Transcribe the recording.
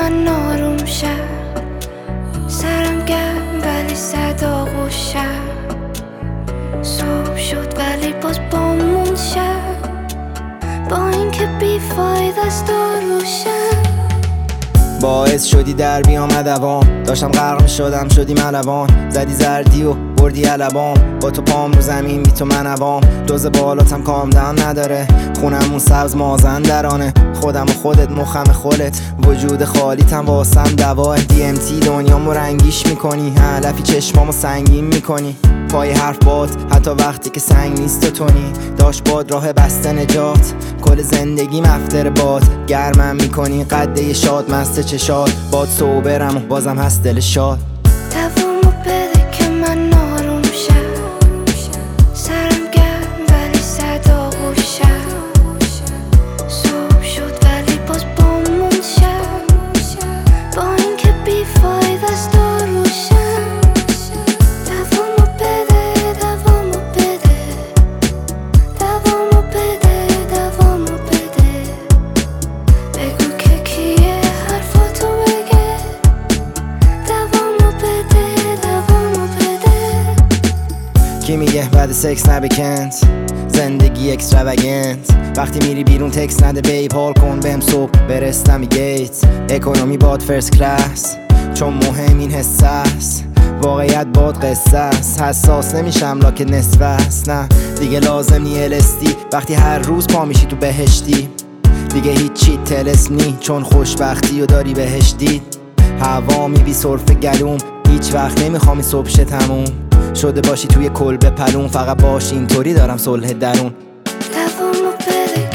من آروم شم، سرم گرم ولی صدا گوشم. صبح شد ولی باز بامون شب، با اینکه بیفاید است روشم. باعث شدی در بیام دوام، داشتم غرق شدم شدی ملوان. زدی زردی و بردی علبام، با تو پام رو زمین بی تو من عوام. دوز بالاتم کامدن نداره، خونمون سبز مازندرانه. خودم و خودت مخم خودت، وجود خالیتم واسم دواه. DMT دنیامو رنگیش میکنی، علفی چشمامو سنگین میکنی. پای حرف باد حتی وقتی که سنگ نیست و تونی. داشت باد راه بسته نجات، کل زندگی مفتر باد. گرمم میکنی قده شاد مست چشاد، باد صوبرم و بازم هست دل شاد. دوامو بده که من آروم شم، سرم گرم ولی صدا گوشم. صبح شد ولی باز بامون شب، با اینکه بیفاید است روشم. دوامو بده، دوامو بده، دوامو بده، دوامو بده. بگو که کیه حرفاتو بگه. دوامو بده، دوامو بده. کی میگه بعد سکس نبکنت، زندگی اکستراوگنت. وقتی میری بیرون تکس نده بیب، حال کن بهم صبح برستم گیت. اکونومی باد فرست کلاس، چون مهم این حس است. واقعیت باد قصه است، حساس نمیشم لاکه نصف است. نه دیگه لازم نی LSD وقتی هر روز پا میشی تو بهشتی. دیگه هیچی طلسم نی، چون خوشبختی و داری بهش دید. هوا میبی سرف گلوم، هیچ وقت نمیخوام این صبح شه تموم شده باشی توی کلبه پلون. فقط باش اینطوری دارم صلح درون. دوامو بده